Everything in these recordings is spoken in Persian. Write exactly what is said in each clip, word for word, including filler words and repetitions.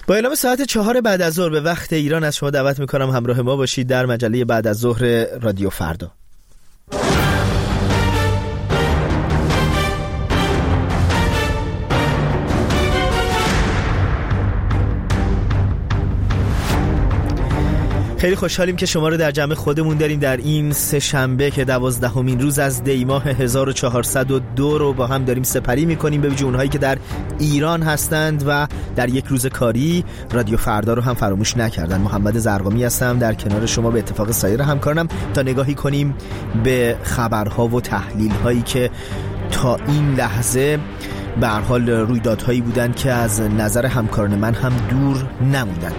با اعلام ساعت چهار بعد از ظهر به وقت ایران از شما دعوت میکنم همراه ما باشید در مجله بعد از ظهر رادیو فردا. خیلی خوشحالیم که شما رو در جمع خودمون داریم در این سه شنبه که دوازدهمین روز از دی ماه هزار و چهارصد و دو رو با هم داریم سپری میکنیم، به ویژه اونهایی که در ایران هستند و در یک روز کاری رادیو فردا رو هم فراموش نکردن. محمد زرقامی هستم در کنار شما به اتفاق سایر همکارانم تا نگاهی کنیم به خبرها و تحلیل هایی که تا این لحظه به هر حال رویدادهایی بودند که از نظر همکاران من هم دور نموندند.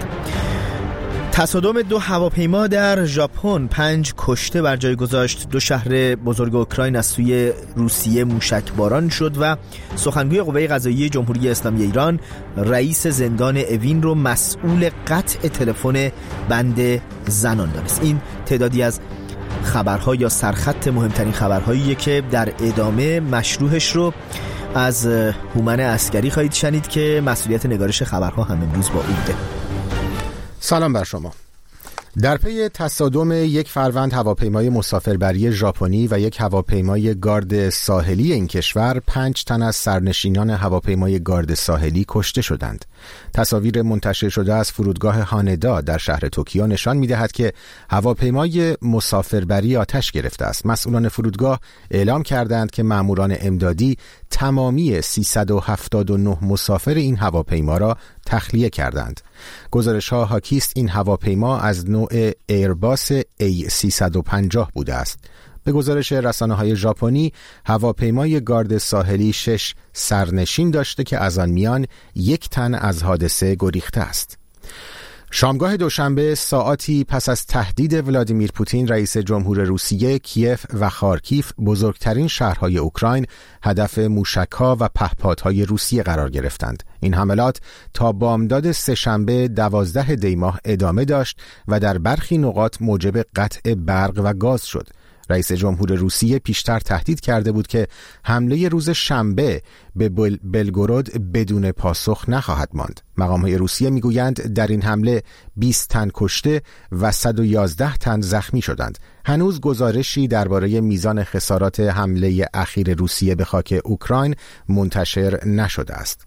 تصادم دو هواپیما در ژاپن پنج کشته بر جای گذاشت. دو شهر بزرگ اوکراین از سوی روسیه موشکباران شد و سخنگوی قوه قضاییه جمهوری اسلامی ایران رئیس زندان اوین رو مسئول قطع تلفن بند زنان دانست. این تعدادی از خبرها یا سرخط مهمترین خبرهاییه که در ادامه مشروحش رو از هومن عسکری خواهید شنید که مسئولیت نگارش خبرها هم امروز با او بوده. سلام بر شما. در پی تصادم یک فروند هواپیمای مسافربری ژاپنی و یک هواپیمای گارد ساحلی این کشور، پنج تن از سرنشینان هواپیمای گارد ساحلی کشته شدند. تصاویر منتشر شده از فرودگاه هاندا در شهر توکیو نشان می‌دهد که هواپیمای مسافربری آتش گرفته است. مسئولان فرودگاه اعلام کردند که ماموران امدادی تمامی سیصد و هفتاد و نه مسافر این هواپیما را تخلیه کردند. گزارش‌ها حاکی است این هواپیما از نوع ایرباس ای سیصد و پنجاه بوده است. به گزارش رسانه‌های ژاپنی، هواپیمای گارد ساحلی شش سرنشین داشته که از آن میان یک تن از حادثه گریخته است. شامگاه دوشنبه ساعاتی پس از تهدید ولادیمیر پوتین رئیس جمهور روسیه، کیف و خارکیف، بزرگترین شهرهای اوکراین، هدف موشک‌ها و پهپادهای روسیه قرار گرفتند. این حملات تا بامداد سه‌شنبه دوازده دی ماه ادامه داشت و در برخی نقاط موجب قطع برق و گاز شد. رئیس جمهور روسیه پیشتر تهدید کرده بود که حمله روز شنبه به بل... بلگورود بدون پاسخ نخواهد ماند. مقام‌های روسیه میگویند در این حمله بیست تن کشته و صد و یازده تن زخمی شدند. هنوز گزارشی درباره میزان خسارات حمله اخیر روسیه به خاک اوکراین منتشر نشده است.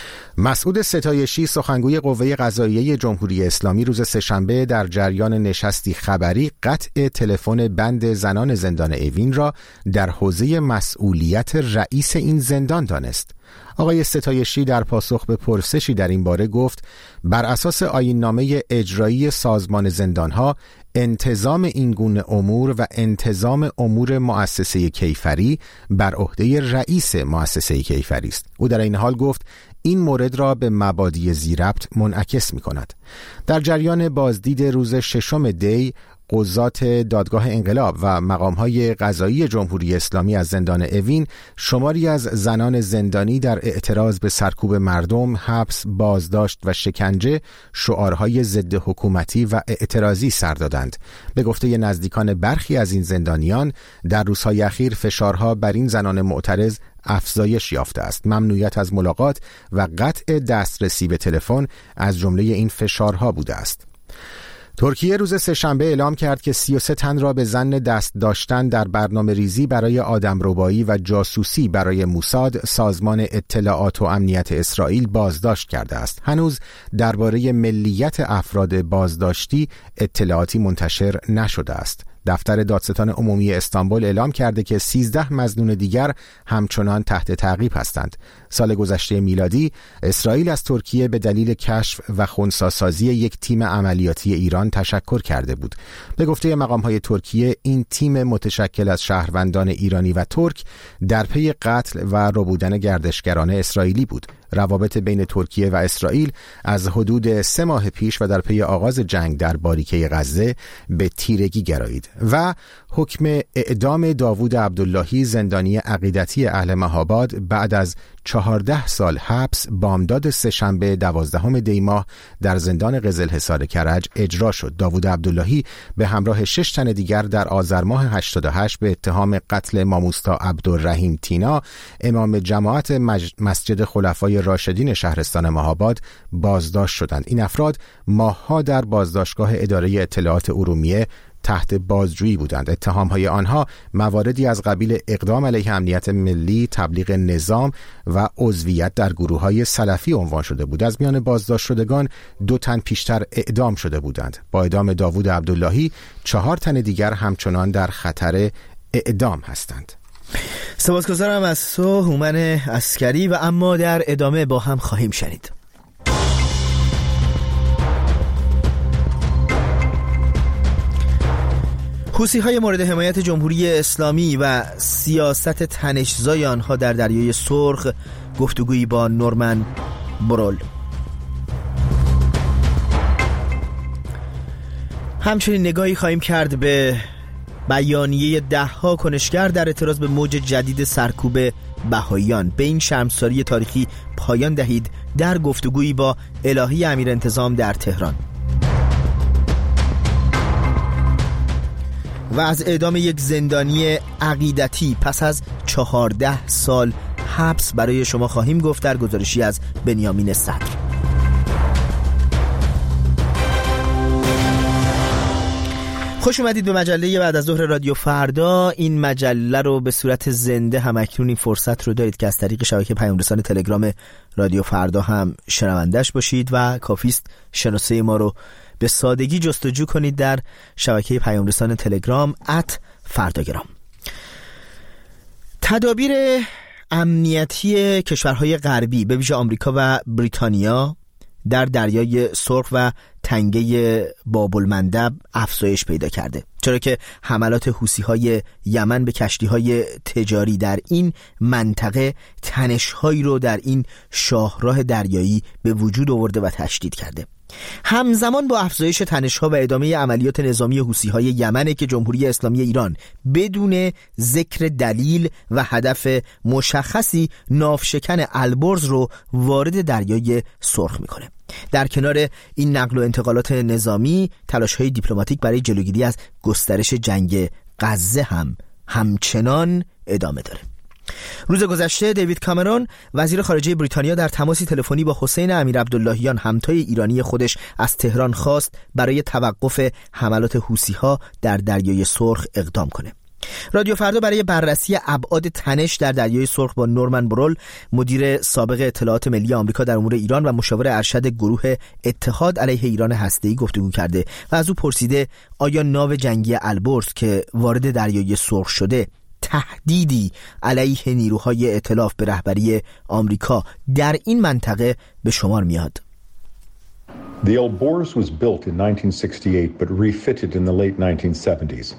مسعود ستایشی، سخنگوی قوه قضاییه جمهوری اسلامی، روز سه‌شنبه در جریان نشستی خبری قطع تلفن بند زنان زندان اوین را در حوزه مسئولیت رئیس این زندان دانست. آقای ستایشی در پاسخ به پرسشی در این باره گفت بر اساس آیین‌نامه اجرایی سازمان زندانها، انتظام این گونه امور و انتظام امور مؤسسه کیفری بر عهده رئیس مؤسسه کیفری است. او در این حال گفت این مورد را به مبادی ذی‌ربط منعکس می کند. در جریان بازدید روز ششم دی، قضات دادگاه انقلاب و مقام‌های قضایی جمهوری اسلامی از زندان اوین شماری از زنان زندانی در اعتراض به سرکوب مردم، حبس، بازداشت و شکنجه شعارهای ضد حکومتی و اعتراضی سر دادند. به گفته نزدیکان برخی از این زندانیان، در روزهای اخیر فشارها بر این زنان معترض افزایش یافته است. ممنوعیت از ملاقات و قطع دسترسی به تلفن از جمله این فشارها بوده است. ترکیه روز سه‌شنبه اعلام کرد که سی و سه تن را به ظن دست داشتن در برنامه ریزی برای آدمربایی و جاسوسی برای موساد، سازمان اطلاعات و امنیت اسرائیل، بازداشت کرده است. هنوز درباره ملیت افراد بازداشتی اطلاعاتی منتشر نشده است. دفتر دادستان عمومی استانبول اعلام کرده که سیزده مظنون دیگر همچنان تحت تعقیب هستند. سال گذشته میلادی اسرائیل از ترکیه به دلیل کشف و خنثی‌سازی یک تیم عملیاتی ایران تشکر کرده بود. به گفته مقام‌های ترکیه، این تیم متشکل از شهروندان ایرانی و ترک در پی قتل و ربودن گردشگران اسرائیلی بود. روابط بین ترکیه و اسرائیل از حدود سه ماه پیش و در پی آغاز جنگ در باریکه غزه به تیرگی گرایید و حکم اعدام داوود عبداللهی، زندانی عقیدتی اهل مهاباد، بعد از چهارده سال حبس بامداد سه‌شنبه دوازدهم دی ماه در زندان قزلحصار کرج اجرا شد. داوود عبداللهی به همراه شش تن دیگر در آذر ماه هشتاد و هشت به اتهام قتل ماموستا عبدالرحیم تینا، امام جماعت مج... مسجد خلفای راشدین شهرستان مهاباد بازداشت شدند. این افراد ماه‌ها در بازداشتگاه اداره اطلاعات ارومیه تحت بازجویی بودند. اتهام‌های آنها مواردی از قبیل اقدام علیه امنیت ملی، تبلیغ نظام و عضویت در گروه‌های سلفی عنوان شده بود. از میان بازداشت شدگان دو تن پیشتر اعدام شده بودند. با اعدام داوود عبداللهی چهار تن دیگر همچنان در خطر اعدام هستند. سپاسگزارم از تو هومن عسکری و اما در ادامه با هم خواهیم شنید. حوثی‌های مورد حمایت جمهوری اسلامی و سیاست تنش‌زای آنها در دریای سرخ، گفتگویی با نورمن برول. همچنین نگاهی خواهیم کرد به بیانیه ده‌ها کنشگر در اعتراض به موج جدید سرکوب بهائیان. به این شرمساری تاریخی پایان دهید در گفتگویی با الهی امیر انتظام در تهران. و از اعدام یک زندانی عقیدتی پس از چهارده سال حبس برای شما خواهیم گفت در گزارشی از بنیامین صدر. خوش اومدید به مجله بعد از ظهر رادیو فردا. این مجله رو به صورت زنده هم اکنون این فرصت رو دارید که از طریق شبکه پیام رسان تلگرام رادیو فردا هم شنوندش باشید و کافیست شناسه ما رو به سادگی جستجو کنید در شبکه پیام رسان تلگرام ات فرداگرام. تدابیر امنیتی کشورهای غربی به ویژه آمریکا و بریتانیا در دریای سرخ و تنگه باب‌المندب افزایش پیدا کرده، چرا که حملات حوثی‌های یمن به کشتی‌های تجاری در این منطقه تنش‌هایی رو در این شاهراه دریایی به وجود آورده و تشدید کرده. همزمان با افزایش تنش‌ها و ادامه عملیات نظامی حوثی‌های یمن که جمهوری اسلامی ایران بدون ذکر دلیل و هدف مشخصی ناوشکن البرز رو وارد دریای سرخ می‌کنه. در کنار این نقل و انتقالات نظامی، تلاش‌های دیپلماتیک برای جلوگیری از گسترش جنگ غزه هم همچنان ادامه داره. روز گذشته دیوید کامرون وزیر خارجه بریتانیا در تماسی تلفنی با حسین امیر عبداللهیان همتای ایرانی خودش از تهران خواست برای توقف حملات حوثی‌ها در دریای سرخ اقدام کنه. رادیو فردا برای بررسی ابعاد تنش در دریای سرخ با نورمن برول، مدیر سابق اطلاعات ملی آمریکا در امور ایران و مشاور ارشد گروه اتحاد علیه ایران هسته‌ای گفتگو کرده و از او پرسیده آیا ناو جنگی البرز که وارد دریای سرخ شده تهدیدی علیه نیروهای ائتلاف به رهبری آمریکا در این منطقه به شمار میاد. The Elborz was built in nineteen sixty-eight but refitted in the late nineteen seventies.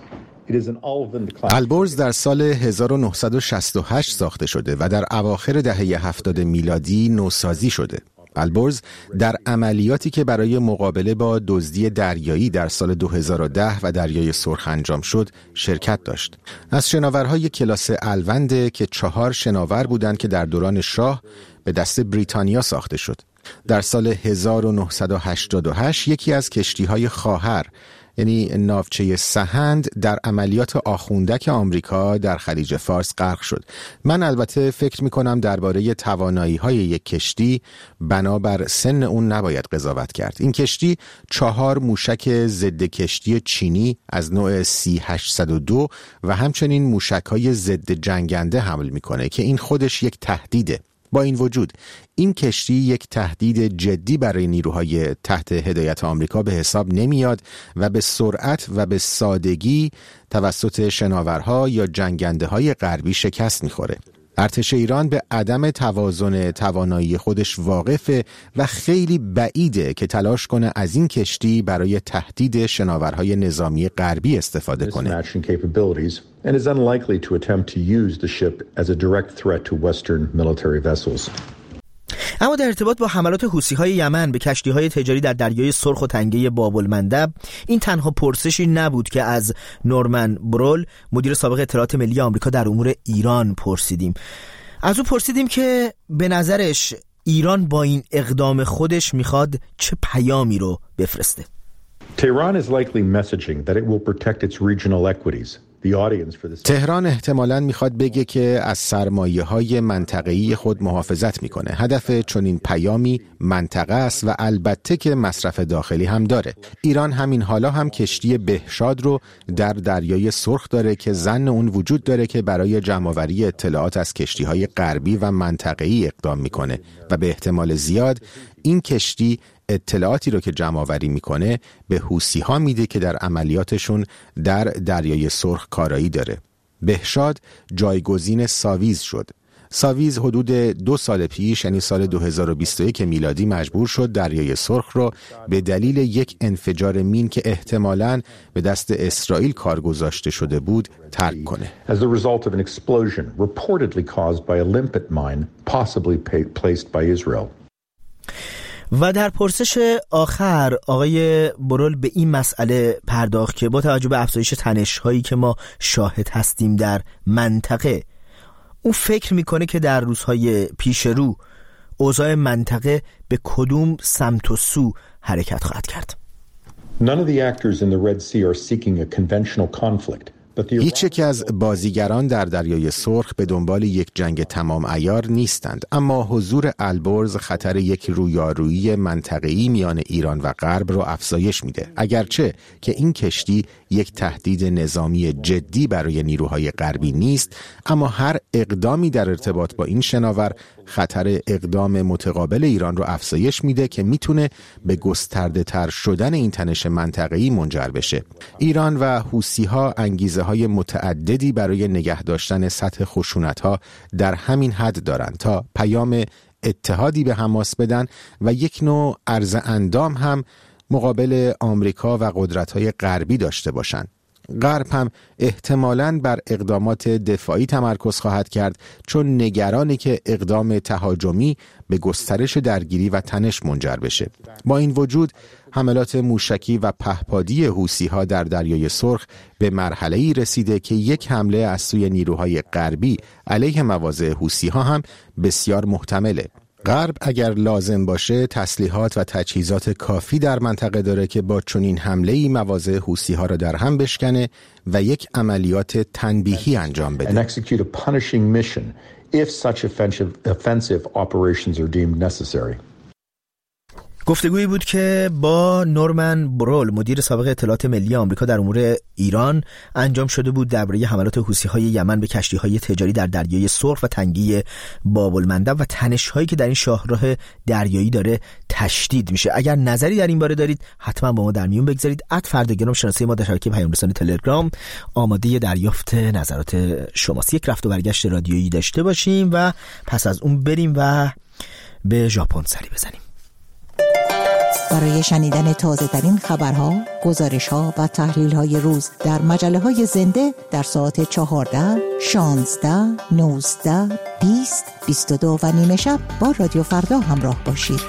البرز در سال هزار و نهصد و شصت و هشت ساخته شده و در اواخر دهه هفتاد میلادی نوسازی شده. البرز در عملیاتی که برای مقابله با دزدی دریایی در سال دو هزار و ده و دریای سرخ انجام شد شرکت داشت. از شناورهای کلاس الونده که چهار شناور بودند که در دوران شاه به دست بریتانیا ساخته شد. در سال هزار و نهصد و هشتاد و هشت یکی از کشتی‌های خواهر یعنی ناوچه سهند در عملیات آخوندک آمریکا در خلیج فارس غرق شد. من البته فکر می کنم درباره توانایی‌های یک کشتی بنابر سن اون نباید قضاوت کرد. این کشتی چهار موشک ضد کشتی چینی از نوع سی هشتصد و دو و همچنین موشک‌های ضد جنگنده حمل می‌کنه که این خودش یک تهدیده. با این وجود این کشتی یک تهدید جدی برای نیروهای تحت هدایت آمریکا به حساب نمیاد و به سرعت و به سادگی توسط شناورها یا جنگنده‌های غربی شکست می‌خوره. ارتش ایران به عدم توازن توانایی خودش واقفه و خیلی بعیده که تلاش کنه از این کشتی برای تهدید شناورهای نظامی غربی استفاده کنه. and is unlikely to attempt to use the ship as a direct threat to Western military vessels. اما در ارتباط با حملات حوثی‌های یمن به کشتی‌های تجاری در دریای سرخ و تنگه باب‌المندب، این تنها پرسشی نبود که از نورمن برول، مدیر سابق اطلاعات ملی آمریکا در امور ایران، پرسیدیم. از او پرسیدیم که به نظرش ایران با این اقدام خودش میخواد چه پیامی رو بفرسته. Tehran is likely messaging that it will protect its regional equities. تهران احتمالاً میخواد بگه که از سرمایه‌های منطقه‌ای خود محافظت میکنه. هدف چنین پیامی منطقه است و البته که مصرف داخلی هم داره. ایران همین حالا هم کشتی بهشاد رو در دریای سرخ داره که ظن اون وجود داره که برای جمع‌آوری اطلاعات از کشتی‌های غربی و منطقه‌ای اقدام میکنه و به احتمال زیاد این کشتی اطلاعاتی رو که جمع آوری میکنه به حوثی ها میده که در عملیاتشون در دریای سرخ کارایی داره. بهشاد جایگزین ساویز شد. ساویز حدود دو سال پیش یعنی سال دو هزار و بیست و یک میلادی مجبور شد دریای سرخ رو به دلیل یک انفجار مین که احتمالاً به دست اسرائیل کار گذاشته شده بود ترک کنه. As the result of an explosion reportedly caused by a limpet mine possibly placed by Israel. و در پرسش آخر آقای برول به این مسئله پرداخت که با توجه به افزایش تنش‌هایی که ما شاهد هستیم در منطقه، اون فکر میکنه که در روزهای پیش رو اوضاع منطقه به کدوم سمت و سو حرکت خواهد کرد. None of the actors in the Red Sea are seeking a conventional conflict. هیچ یک از بازیگران در دریای سرخ به دنبال یک جنگ تمام عیار نیستند، اما حضور البرز خطر یک رویارویی منطقه‌ای میان ایران و غرب رو افزایش میده. اگرچه که این کشتی یک تهدید نظامی جدی برای نیروهای غربی نیست، اما هر اقدامی در ارتباط با این شناور خطر اقدام متقابل ایران رو افزایش میده که میتونه به گسترده تر شدن این تنش منطقه‌ای منجر بشه. ایران و حوثی‌ها انگیزه های متعددی برای نگه داشتن سطح خشونت‌ها در همین حد دارند تا پیام اتحادی به حماس بدن و یک نوع عرض اندام هم مقابل آمریکا و قدرت‌های غربی داشته باشند. غرب هم احتمالاً بر اقدامات دفاعی تمرکز خواهد کرد، چون نگرانی که اقدام تهاجمی به گسترش درگیری و تنش منجر بشه. با این وجود حملات موشکی و پهپادی حوثی‌ها در دریای سرخ به مرحله‌ای رسیده که یک حمله از سوی نیروهای غربی علیه مواضع حوثی‌ها هم بسیار محتمله. غرب اگر لازم باشه تسلیحات و تجهیزات کافی در منطقه داره که با چنین حمله‌ای مواضع حوثی‌ها را در هم بشکنه و یک عملیات تنبیهی انجام بده. And execute a punishing mission if such offensive, offensive operations are deemed necessary. گفتگویی بود که با نورمن برول مدیر سابق اطلاعات ملی آمریکا در امور ایران انجام شده بود درباره حملات حوثی‌های یمن به کشتی‌های تجاری در دریای سرخ و تنگی باب المندب و تنش‌هایی که در این شاهراه دریایی داره تشدید میشه. اگر نظری در این باره دارید حتما با ما در میون بگذارید. ات فردگرام شناسه ما در شبکه پیام رسانی تلگرام آماده دریافت نظرات شماست. یک رفت و برگشت رادیویی داشته باشیم و پس از اون بریم و به ژاپن سری بزنیم. برای شنیدن تازه ترین خبرها، گزارش‌ها و تحلیل‌های روز در مجله‌های زنده در ساعت چهارده، شانزده، نوزده، بیست، بیست و دو و نیمه شب با رادیو فردا همراه باشید.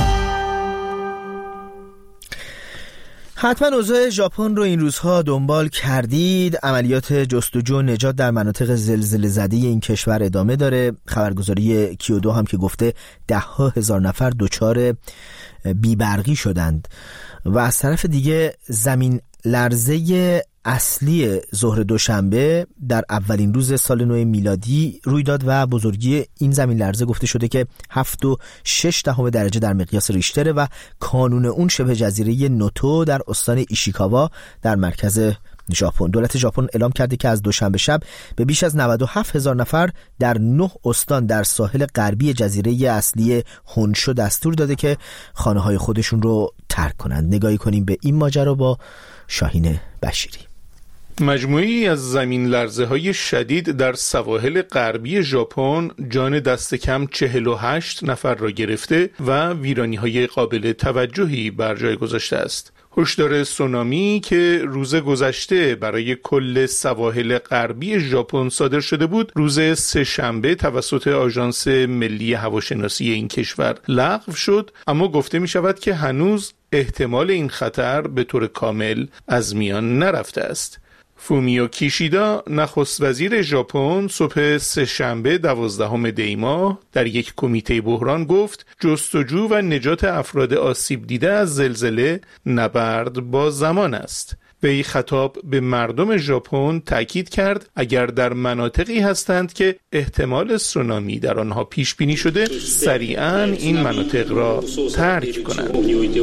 حتما اوضاع ژاپن رو این روزها دنبال کردید. عملیات جستجو و نجات در مناطق زلزله زده این کشور ادامه داره. خبرگزاری کیودو هم که گفته ده ها هزار نفر دچار بیبرقی شدند و از طرف دیگه زمین لرزه اصلی ظهر دوشنبه در اولین روز سال نو میلادی روی داد و بزرگی این زمین لرزه گفته شده که هفت و شش دهم درجه در مقیاس ریشتره و کانون اون شبه جزیره نوتو در استان ایشیکاوا در مرکز ژاپن. دولت ژاپن اعلام کرده که از دوشنبه شب به بیش از نود و هفت هزار نفر در نه استان در ساحل غربی جزیره اصلی هونشو دستور داده که خانه‌های خودشون رو ترک کنند. نگاهی کنیم به این ماجرا با شاهین بشیری. مجموعی از زمین لرزه های شدید در سواحل غربی ژاپن جان دست کم چهل و هشت نفر را گرفته و ویرانی های قابل توجهی بر جای گذاشته است. هشدار سونامی که روز گذشته برای کل سواحل غربی ژاپن صادر شده بود، روز سه شنبه توسط آژانس ملی هواشناسی این کشور لغو شد، اما گفته می شود که هنوز احتمال این خطر به طور کامل از میان نرفته است. فومیو کیشیدا نخست وزیر ژاپن صبح سه‌شنبه دوازدهم دی ماه در یک کمیته بحران گفت جستجو و نجات افراد آسیب دیده از زلزله نبرد با زمان است. وی خطاب به مردم ژاپن تاکید کرد اگر در مناطقی هستند که احتمال سونامی در آنها پیش بینی شده سریعاً این مناطق را ترک کنند.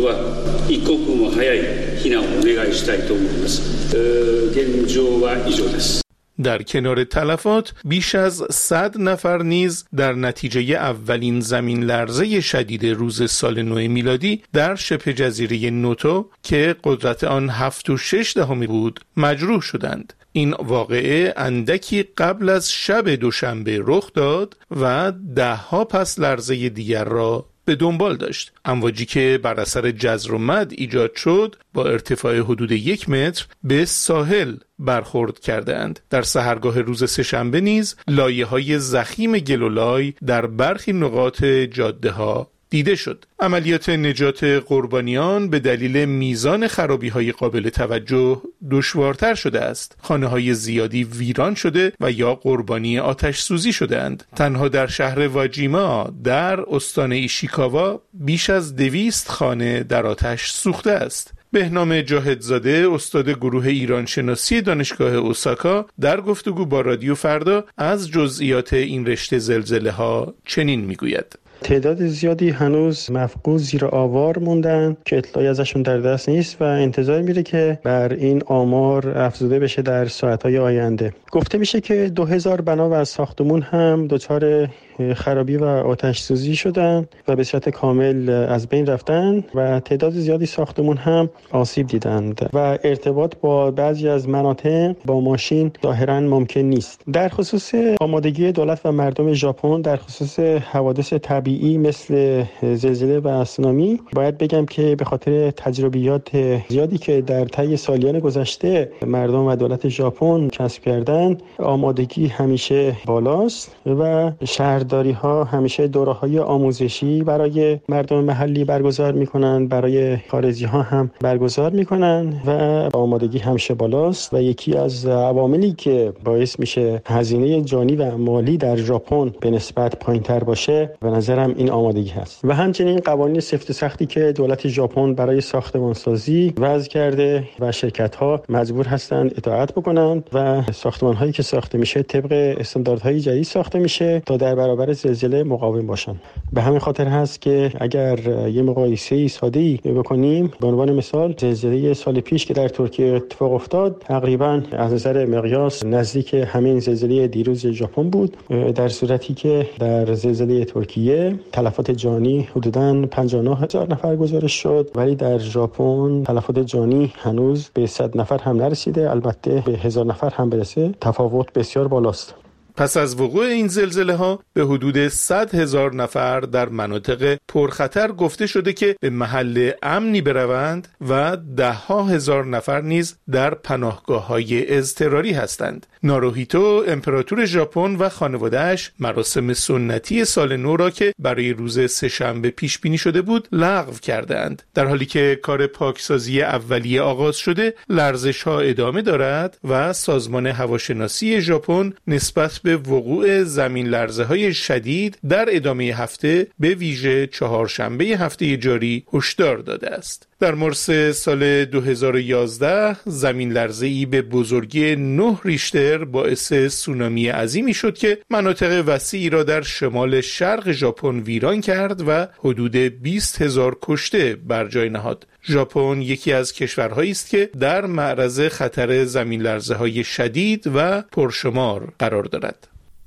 در کنار تلفات بیش از صد نفر نیز در نتیجه اولین زمین لرزه شدید روز سال نو میلادی در شبه جزیره نوتو که قدرت آن هفت و شش دهمی بود مجروح شدند. این واقعه اندکی قبل از شب دوشنبه رخ داد و ده ها پس لرزه دیگر را به دنبال داشت. امواجی که بر اثر جزر و مد ایجاد شد با ارتفاع حدود یک متر به ساحل برخورد کردند. در سحرگاه روز سه‌شنبه نیز لایه‌های ضخیم گلولای در برخی نقاط جاده ها دیده شد. عملیات نجات قربانیان به دلیل میزان خرابی‌های قابل توجه دشوارتر شده است. خانه‌های زیادی ویران شده و یا قربانی آتش سوزی شده‌اند. تنها در شهر واجیما در استان ایشیکاوا بیش از دویست خانه در آتش سوخته است. بهنام جاهدزاده استاد گروه ایران شناسی دانشگاه اوساکا در گفتگو با رادیو فردا از جزئیات این رشته زلزله ها چنین میگوید: تعداد زیادی هنوز مفقود زیر آوار موندن که اطلاعی ازشون در دست نیست و انتظار میره که بر این آمار افزوده بشه در ساعتهای آینده. گفته میشه که دو هزار بنا و ساختمون هم دچار خرابی و آتش سوزی شدن و به صورت کامل از بین رفتن و تعداد زیادی ساختمون هم آسیب دیدند و ارتباط با بعضی از مناطق با ماشین ظاهراً ممکن نیست. در خصوص آمادگی دولت و مردم ژاپن در خصوص حوادث طبیعی مثل زلزله و سونامی باید بگم که به خاطر تجربیات زیادی که در طی سالیان گذشته مردم و دولت ژاپن کسب کردن آمادگی همیشه بالاست و شهرداری ها همیشه دوره‌های آموزشی برای مردم محلی برگزار میکنن، برای خارجی ها هم برگزار میکنن و آمادگی همیشه بالاست و یکی از عواملی که باعث میشه هزینه جانی و مالی در ژاپن به نسبت پایین‌تر باشه به نظرم این آمادگی هست و همچنین قوانین سفت و سختی که دولت ژاپن برای ساختمانسازی وضع کرده و شرکت ها مجبور هستند اطاعت بکنن و ساختمان هایی که ساخته میشه طبق استانداردهای جدید ساخته میشه تا در برابر زلزله مقاوم باشن. به همین خاطر هست که اگر یه مقایسه ساده‌ای بکنیم به عنوان مثال زلزله سال پیش که در ترکیه اتفاق افتاد تقریبا از نظر مقیاس نزدیک همین زلزله دیروز ژاپن بود، در صورتی که در زلزله ترکیه تلفات جانی حدوداً پنجاه و نه هزار نفر گزارش شد ولی در ژاپن تلفات جانی هنوز به صد نفر هم نرسیده، البته به هزار نفر هم برسه. تفاوت بسیار بالاست. پس از وقوع این زلزله ها به حدود صد هزار نفر در مناطق پرخطر گفته شده که به محل امنی بروند و ده ها هزار نفر نیز در پناهگاه های اضطراری هستند. ناروهیتو امپراتور ژاپن و خانواده‌اش مراسم سنتی سال نو را که برای روز سه‌شنبه پیش بینی شده بود لغو کردند. در حالی که کار پاکسازی اولیه آغاز شده، لرزش ها ادامه دارد و سازمان هواشناسی ژاپن نسبت به وقوع زمین لرزه های شدید در ادامه هفته به ویژه چهارشنبه هفته جاری هشدار داده است. در مارس سال دو هزار و یازده زمین لرزه‌ای به بزرگی نه ریشتر باعث سونامی عظیمی شد که مناطق وسیعی را در شمال شرق ژاپن ویران کرد و حدود بیست هزار کشته بر جای نهاد. ژاپن یکی از کشورهایی است که در معرض خطر زمین لرزه‌های شدید و پرشمار قرار دارد.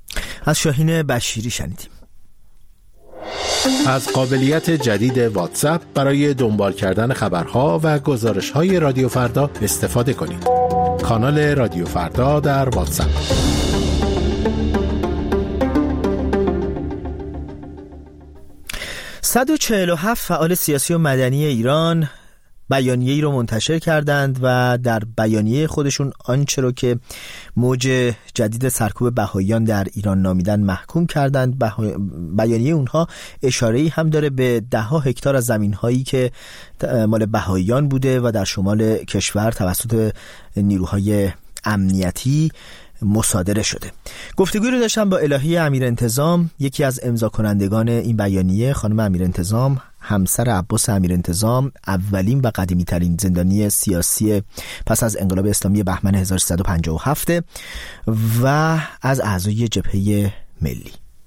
از شاهین بشیری شنیدیم. از قابلیت جدید واتساپ برای دنبال کردن خبرها و گزارش‌های رادیو فردا استفاده کنید. کانال رادیو فردا در واتساپ. صد و چهل و هفت فعال سیاسی و مدنی ایران بیانیه‌ای رو منتشر کردند و در بیانیه خودشون آنچه رو که موج جدید سرکوب بهائیان در ایران نامیدن محکوم کردند. بیانیه اونها اشاره‌ای هم داره به ده ها هکتار از زمین‌هایی که مال بهائیان بوده و در شمال کشور توسط نیروهای امنیتی مصادره شده. گفتگوی رو داشتم با الهی امیرانتظام، یکی از امضا کنندگان این بیانیه. خانم امیرانتظام همسر عباس امیرانتظام، اولین و قدیمی ترین زندانی سیاسی پس از انقلاب اسلامی بهمن هزار و سیصد و پنجاه و هفت و از اعضای جبهه ملی.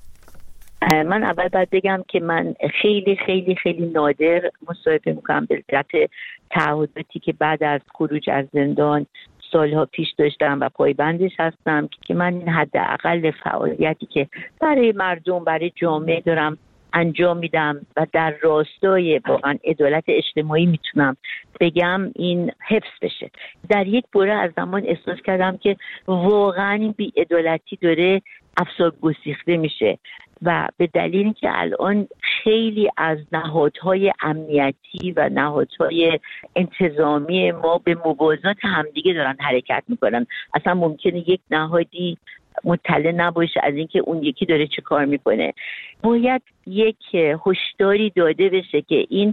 من اول باید بگم که من خیلی خیلی خیلی نادر مصاحبه میکنم به علت تعهداتی که بعد از خروج از زندان سالها پیش داشتم و پایبندش هستم که من این حداقل فعالیتی که برای مردم، برای جامعه دارم انجام میدم و در راستای واقعا عدالت اجتماعی میتونم بگم این حفظ بشه. در یک دوره از زمان احساس کردم که واقعا این بی‌عدالتی داره افسار گسیخته میشه و به دلیلی که الان خیلی از نهادهای امنیتی و نهادهای انتظامی ما به موازات همدیگه دارن حرکت میکنن. اصلا ممکنه یک نهادی مطلع نباشه از اینکه اون یکی داره چه کار میکنه. باید یک هشداری داده بشه که این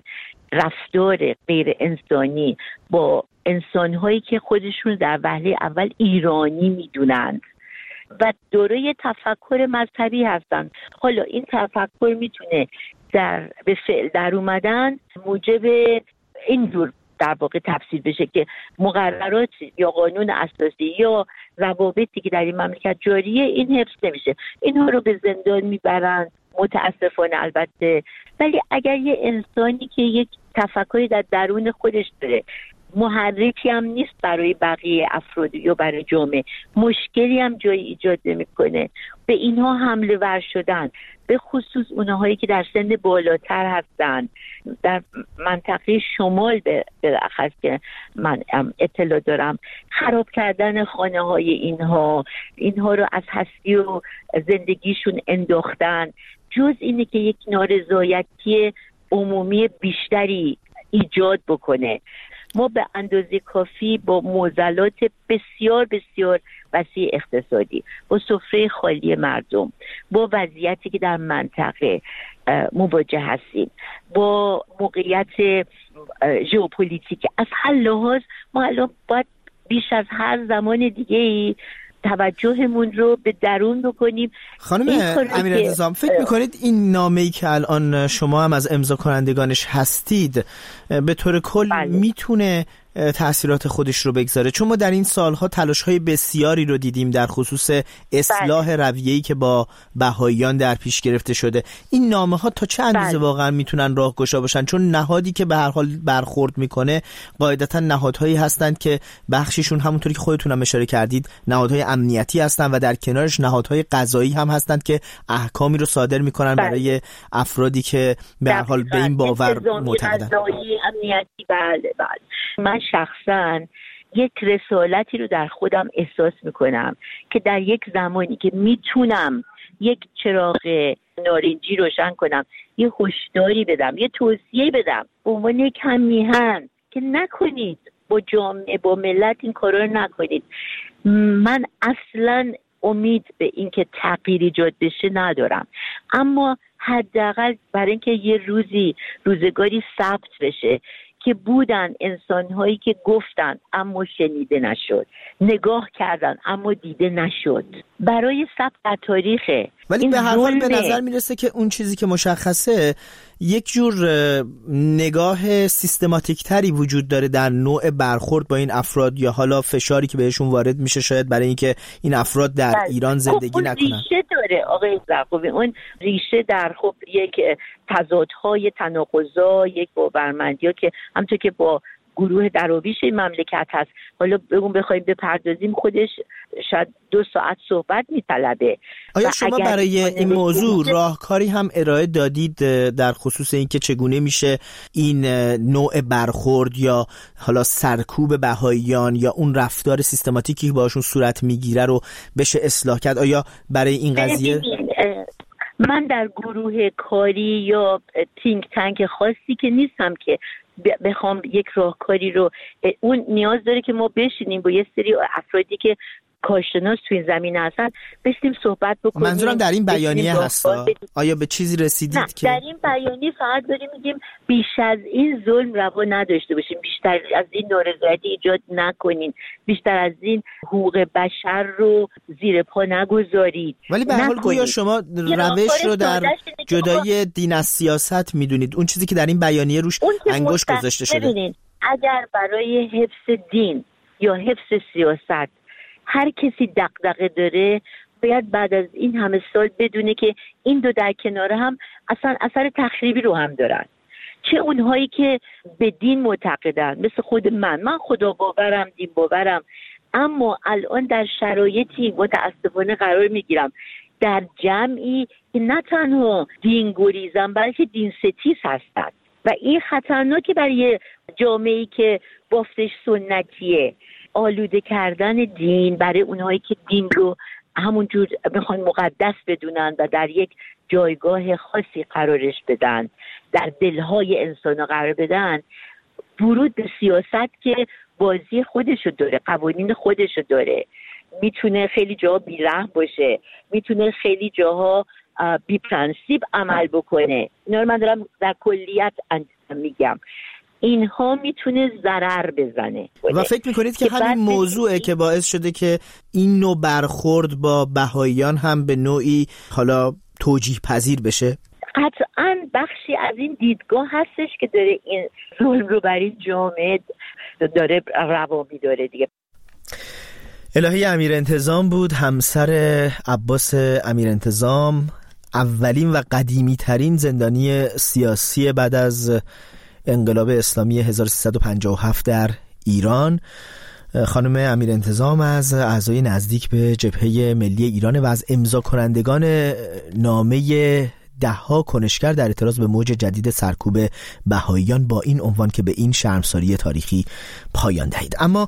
رفتار غیر انسانی با انسانهایی که خودشون در وهله اول ایرانی میدونند و دارای تفکر مذهبی هستن، حالا این تفکر میتونه در به فعل در اومدن موجب اینجور در واقع تفسیر بشه که مقررات یا قانون اساسی یا روابطی که در این مملکت جاریه این حفظ نمیشه، اینها رو به زندان میبرن متاسفانه البته. ولی اگر یه انسانی که یک تفکری در درون خودش داره، محرکی هم نیست برای بقیه افراد یا برای جامعه، مشکلی هم جایی ایجاد نمیکنه، به اینها حمله ور شدن، به خصوص اونهایی که در سن بالاتر هستن در منطقه شمال به بالاخص که من اطلاع دارم، خراب کردن خانه های اینها اینها رو از هستی و زندگیشون انداختن، جز اینه که یک نارضایتی عمومی بیشتری ایجاد بکنه. ما به اندازه کافی با معضلات بسیار بسیار وسیع اقتصادی، با سفره خالی مردم، با وضعیتی که در منطقه مواجه هستیم، با موقعیت ژئوپلیتیک، از هر لحاظ ما الان باید بیش از هر زمان دیگه‌ای توجهمون رو به درون بکنیم. خانم امیرانتظام، فکر میکنید این نامه‌ای که الان شما هم از امضا کنندگانش هستید به طور کل بله. میتونه تأثیرات خودش رو بگذاره؟ چون ما در این سالها تلاش‌های بسیاری رو دیدیم در خصوص اصلاح بله. رویه‌ای که با بهائیان در پیش گرفته شده. این نامه‌ها تا چه اندازه بله. واقعا میتونن راهگشا باشن؟ چون نهادی که به هر حال برخورد میکنه قاعدتاً نهادهایی هستند که بخششون همونطوری که خودتون هم اشاره کردید نهادهای امنیتی هستن و در کنارش نهادهای قضایی هم هستند که احکامی رو صادر میکنن بله. برای افرادی که به هر حال به این باور معتقدن. امنیتی بله بله. من شخصا یک رسالتی رو در خودم احساس میکنم که در یک زمانی که میتونم یک چراغ نارنجی روشن کنم، یه هشداری بدم، یه توصیه بدم به عنوان یک هم میهن که نکنید، با جامعه با ملت این کارا رو نکنید. من اصلا امید به این که تغییر ایجاد بشه ندارم، اما حداقل برای اینکه یه روزی روزگاری ثبت بشه که بودن انسان‌هایی که گفتن اما شنیده نشد، نگاه کردن اما دیده نشد، برای ثبت در تاریخه. ولی به هر حال به نظر میرسه که اون چیزی که مشخصه یک جور نگاه سیستماتیک تری وجود داره در نوع برخورد با این افراد یا حالا فشاری که بهشون وارد میشه شاید برای اینکه این افراد در بله. ایران زندگی خب نکنن. ریشه داره آقای زرقاوی، اون ریشه در خب یک تضادهای، تناقضا، یک باورمندی‌ها که همونطور که با گروه دراویش این مملکت هست، حالا بگم بخوایم بپردازیم خودش شاید دو ساعت صحبت میطلبه. آیا شما برای این موضوع راهکاری هم ارائه دادید در خصوص اینکه چگونه میشه این نوع برخورد یا حالا سرکوب بهائیان یا اون رفتار سیستماتیکی که باشون صورت میگیره رو بشه اصلاح کرد؟ آیا برای این قضیه من در گروه کاری یا تینک تانک خاصی که نیستم که بخوام یک راهکاری رو، اون نیاز داره که ما بشینیم با یه سری افرادی که کارشناس توی این زمینه هستن بشینیم صحبت بکنیم. منظورم در این بیانیه هست، آیا به چیزی رسیدید نه، که در این بیانیه فقط داریم میگیم بیش از این ظلم روا نداشته باشیم، بیش بیشتر از این نارضایتی ایجاد نکنین، بیشتر از این حقوق بشر رو زیر پا نگذارید. ولی به هر حال گویا شما روش رو در جدای دین از سیاست میدونید، اون چیزی که در این بیانیه روش انگشت گذاشته شده. ببینید اگر برای حفظ دین یا حفظ سیاست هر کسی دغدغه داره، باید بعد از این همه سال بدونه که این دو در کنار هم اصلا اثر تخریبی رو هم دارن. چه اونهایی که به دین معتقدن مثل خود من من خدا باورم، دین باورم، اما الان در شرایطی متاسفانه قرار میگیرم در جمعی که نه تنها دین گریزن بلکه دین ستیز هستند و این خطرناکه برای جامعه‌ای که بافتش سنتیه. آلوده کردن دین برای اونهایی که دین رو همونجور میخوان مقدس بدونن و در یک جایگاه خاصی قرارش بدن، در دلهای انسان قرار بدن، ورود به سیاست که بازی خودشو داره، قوانین خودشو داره، میتونه خیلی جاها بی‌رحم باشه، میتونه خیلی جاها بی پرنسیپ عمل بکنه. اینا رو من دارم در کلیت میگم. اینها میتونه ضرر بزنه. و فکر میکنید که همین موضوعه که باعث شده که این نوع برخورد با بهائیان هم به نوعی حالا توجیه پذیر بشه؟ قطعاً بخشی از این دیدگاه هستش که داره این ظلم رو بر این جامعه داره روا می‌داره دیگه. الهی امیرانتظام بود، همسر عباس امیرانتظام، اولین و قدیمی ترین زندانی سیاسی بعد از انقلاب اسلامی هزار و سیصد و پنجاه و هفت در ایران. خانم امیرانتظام از اعضای نزدیک به جبهه ملی ایران و از امضا کنندگان نامه دهها کنشگر در اعتراض به موج جدید سرکوب بهائیان با این عنوان که به این شرمساری تاریخی پایان دهید. اما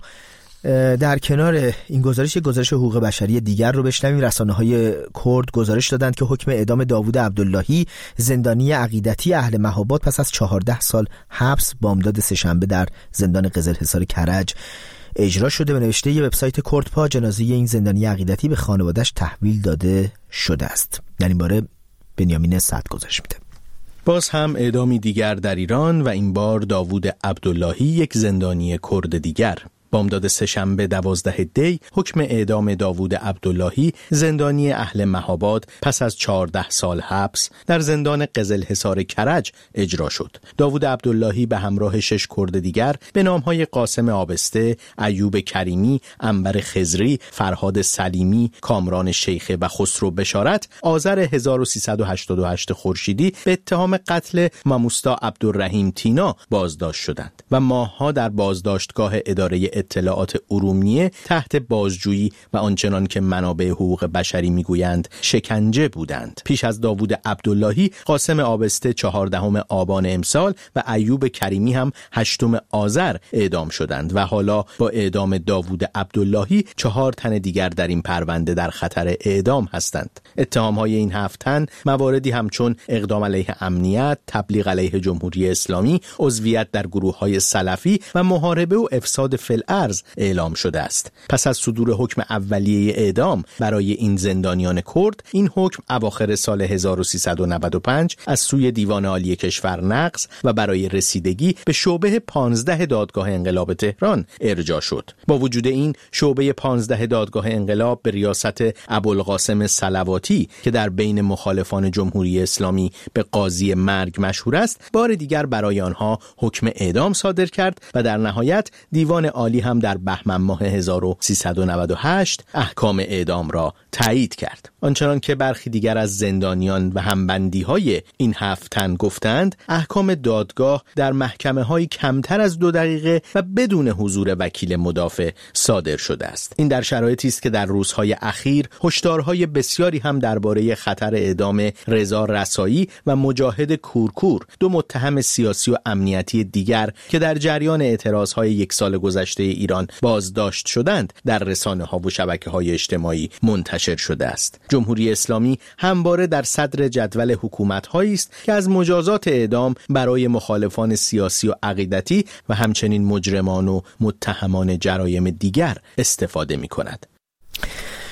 در کنار این گزارش، گزارش حقوق بشری دیگر رو بشنویم. رسانه‌های کرد گزارش دادند که حکم اعدام داوود عبداللهی، زندانی عقیدتی اهل مهاباد، پس از چهارده سال حبس بامداد سه‌شنبه در زندان قزلحصار کرج اجرا شده. به نوشته ی وبسایت کردپا جنازه این زندانی عقیدتی به خانواده‌اش تحویل داده شده است. در این باره بنیامین سعد گزارش میده. باز هم اعدامی دیگر در ایران و این بار داوود عبداللهی، یک زندانی کرد دیگر. بامداد سه‌شنبه دوازده دی حکم اعدام داوود عبداللهی، زندانی اهل مهاباد، پس از چهارده سال حبس در زندان قزلحصار کرج اجرا شد. داوود عبداللهی به همراه شش کرد دیگر به نامهای قاسم آبسته، ایوب کریمی، عنبر خضری، فرهاد سلیمی، کامران شیخه و خسرو بشارت آذر هزار و سیصد و هشتاد و هشت خورشیدی به اتهام قتل ماموستا عبدالرحیم تینا بازداشت شدند و ماهها در بازداشتگاه اداره اطلاعات ارومیه تحت بازجویی و آنچنان که منابع حقوق بشری میگویند شکنجه بودند. پیش از داوود عبداللهی، قاسم آبسته چهاردهم آبان امسال و ایوب کریمی هم هشتم آذر اعدام شدند و حالا با اعدام داوود عبداللهی چهار تن دیگر در این پرونده در خطر اعدام هستند. اتهام‌های این هفت تن مواردی همچون اقدام علیه امنیت، تبلیغ علیه جمهوری اسلامی، عضویت در گروه‌های سلفی و محاربه و افساد ارز اعلام شده است. پس از صدور حکم اولیه اعدام برای این زندانیان کرد، این حکم اواخر سال هزار و سیصد و نود و پنج از سوی دیوان عالی کشور نقض و برای رسیدگی به شعبه پانزده دادگاه انقلاب تهران ارجاع شد. با وجود این، شعبه پانزده دادگاه انقلاب به ریاست ابوالقاسم صلواتی که در بین مخالفان جمهوری اسلامی به قاضی مرگ مشهور است، بار دیگر برای آنها حکم اعدام صادر کرد و در نهایت دیوان عالی هم در بهمن ماه هزار و سیصد و نود و هشت احکام اعدام را تایید کرد. آنچنان که برخی دیگر از زندانیان و همبندی های این هفت تن گفتند، احکام دادگاه در محکمه های کمتر از دو دقیقه و بدون حضور وکیل مدافع صادر شده است. این در شرایطی است که در روزهای اخیر هشدارهای بسیاری هم درباره خطر اعدام رضا رسایی و مجاهد کورکور، دو متهم سیاسی و امنیتی دیگر که در جریان اعتراضهای یک سال گذشته ایران بازداشت شدند، در رسانه‌ها و شبکه‌های اجتماعی منتشر شده است. جمهوری اسلامی همواره در صدر جدول حکومت‌هایی است که از مجازات اعدام برای مخالفان سیاسی و عقیدتی و همچنین مجرمان و متهمان جرایم دیگر استفاده می‌کند.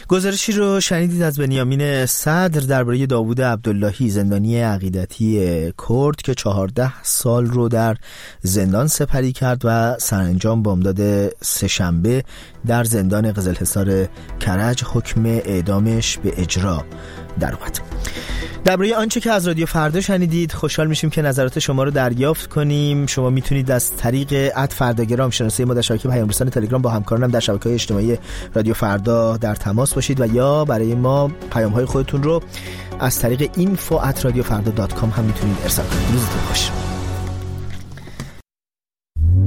گزارشی رو شنیدید از بنیامین صدر درباره داوود عبداللهی، زندانی عقیدتی کرد که چهارده سال رو در زندان سپری کرد و سرانجام بامداد سه‌شنبه در زندان قزلحصار کرج حکم اعدامش به اجرا در اومد. درباره آنچه که از رادیو فردا شنیدید خوشحال میشیم که نظرات شما رو دریافت کنیم. شما میتونید از طریق ات فرداگرام شناسه ما در شبکه پیام رسان تلگرام با همکارانم در شبکه‌های اجتماعی رادیو فردا در تماس باشید و یا برای ما پیام‌های خودتون رو از طریق اینفو ات رادیو فردا دات کام هم میتونید ارسال کنید. روزتون خوش.